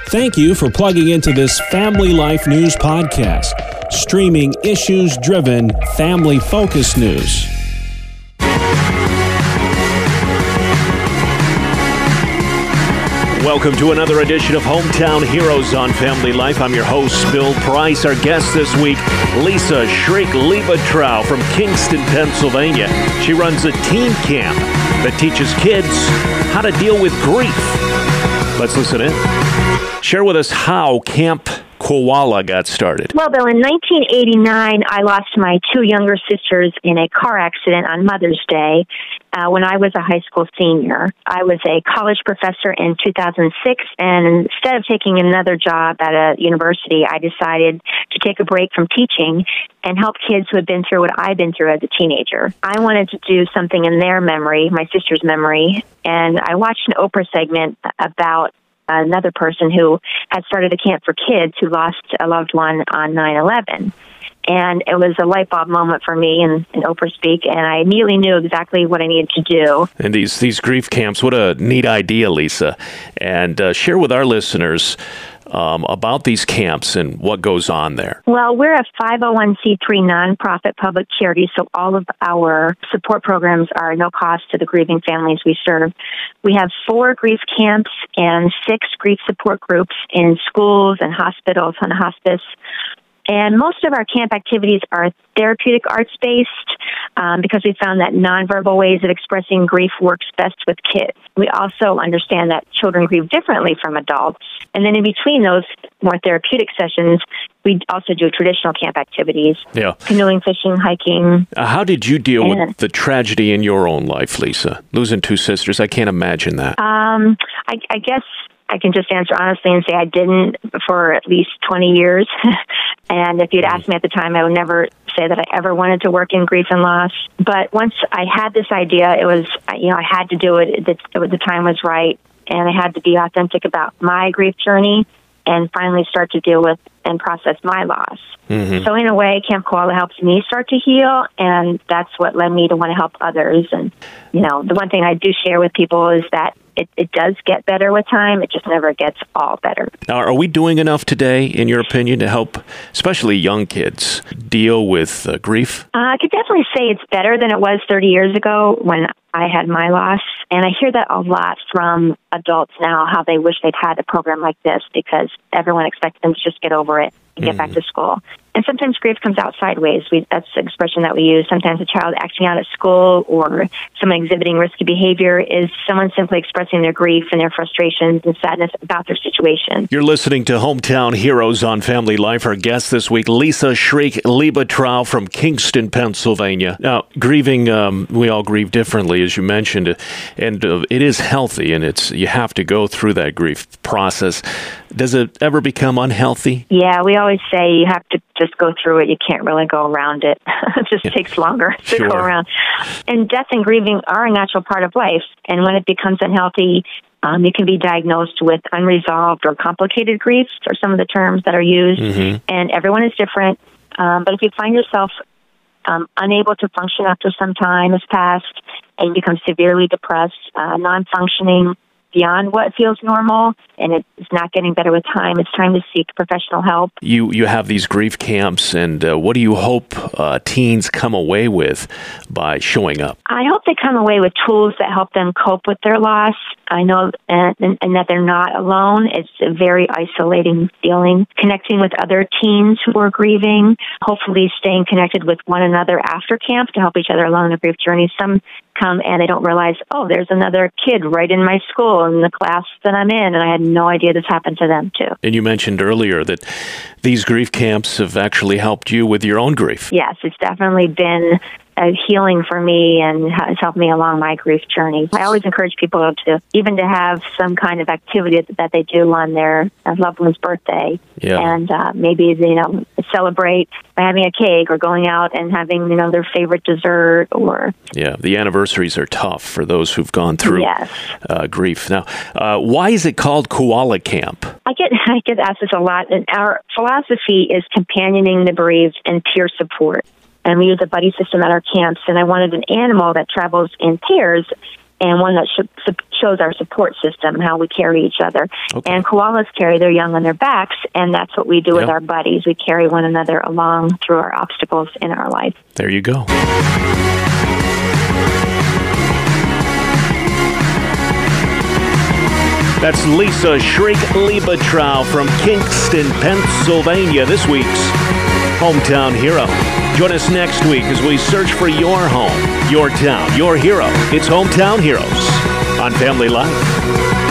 Thank you for plugging into this Family Life News podcast, streaming issues-driven, family-focused news. Welcome to another edition of Hometown Heroes on Family Life. I'm your host, Bill Price. Our guest this week, Lisa Schreck-Liebetrau from Kingston, Pennsylvania. She runs a teen camp that teaches kids how to deal with grief. Let's listen in. Share with us how Camp Koala got started. Well, Bill, in 1989, I lost my two younger sisters in a car accident on Mother's Day when I was a high school senior. I was a college professor in 2006, and instead of taking another job at a university, I decided to take a break from teaching and help kids who had been through what I'd been through as a teenager. I wanted to do something in their memory, my sister's memory, and I watched an Oprah segment about another person who had started a camp for kids who lost a loved one on 9/11. And it was a light bulb moment for me in Oprah speak, and I immediately knew exactly what I needed to do. And these grief camps, what a neat idea, Lisa. And share with our listeners about these camps and what goes on there. Well, we're a 501c3 nonprofit public charity, so all of our support programs are no cost to the grieving families we serve. We have 4 grief camps and 6 grief support groups in schools and hospitals and hospice. And most of our camp activities are therapeutic arts-based because we found that nonverbal ways of expressing grief works best with kids. We also understand that children grieve differently from adults. And then in between those more therapeutic sessions, we also do traditional camp activities, canoeing, fishing, hiking. How did you deal with the tragedy in your own life, Lisa? Losing 2 sisters, I can't imagine that. I guess I can just answer honestly and say I didn't for at least 20 years. And if you'd asked me at the time, I would never say that I ever wanted to work in grief and loss. But once I had this idea, it was, I had to do it. The time was right. And I had to be authentic about my grief journey and finally start to deal with and process my loss. Mm-hmm. So in a way, Camp Koala helps me start to heal, and that's what led me to want to help others. And, the one thing I do share with people is that it does get better with time. It just never gets all better. Now, are we doing enough today, in your opinion, to help especially young kids deal with grief? I could definitely say it's better than it was 30 years ago when I had my loss. And I hear that a lot from adults now, how they wish they'd had a program like this because everyone expects them to just get over it and get back to school. And sometimes grief comes out sideways. That's the expression that we use. Sometimes a child acting out at school or someone exhibiting risky behavior is someone simply expressing their grief and their frustrations and sadness about their situation. You're listening to Hometown Heroes on Family Life. Our guest this week, Lisa Schreck-Liebetrau from Kingston, Pennsylvania. Now, grieving, we all grieve differently, as you mentioned, and it is healthy, and you have to go through that grief process. Does it ever become unhealthy? Yeah, we always say you have to just go through it. You can't really go around it. It just takes longer to go around. And death and grieving are a natural part of life. And when it becomes unhealthy, you can be diagnosed with unresolved or complicated griefs, or some of the terms that are used. Mm-hmm. And everyone is different. But if you find yourself unable to function after some time has passed and you become severely depressed, non-functioning, beyond what feels normal, and it's not getting better with time, it's time to seek professional help. You have these grief camps, and what do you hope teens come away with by showing up? I hope they come away with tools that help them cope with their loss. I know and that they're not alone. It's a very isolating feeling. Connecting with other teens who are grieving, hopefully staying connected with one another after camp to help each other along the grief journey. Some come and they don't realize, there's another kid right in my school in the class that I'm in, and I had no idea this happened to them too. And you mentioned earlier that these grief camps have actually helped you with your own grief. Yes, it's definitely been a healing for me and has helped me along my grief journey. I always encourage people to have some kind of activity that they do on their loved one's birthday. Yeah. And maybe, celebrate by having a cake or going out and having, their favorite dessert or... Yeah, the anniversaries are tough for those who've gone through grief. Now, why is it called Koala Camp? I get asked this a lot, and our philosophy is companioning the bereaved and peer support. And we use a buddy system at our camps, and I wanted an animal that travels in pairs and one that shows our support system, how we carry each other. Okay. And koalas carry their young on their backs, and that's what we do with our buddies. We carry one another along through our obstacles in our life. There you go. That's Lisa Schreck-Liebetrau from Kingston, Pennsylvania, this week's Hometown Hero. Join us next week as we search for your home, your town, your hero. It's Hometown Heroes on Family Life.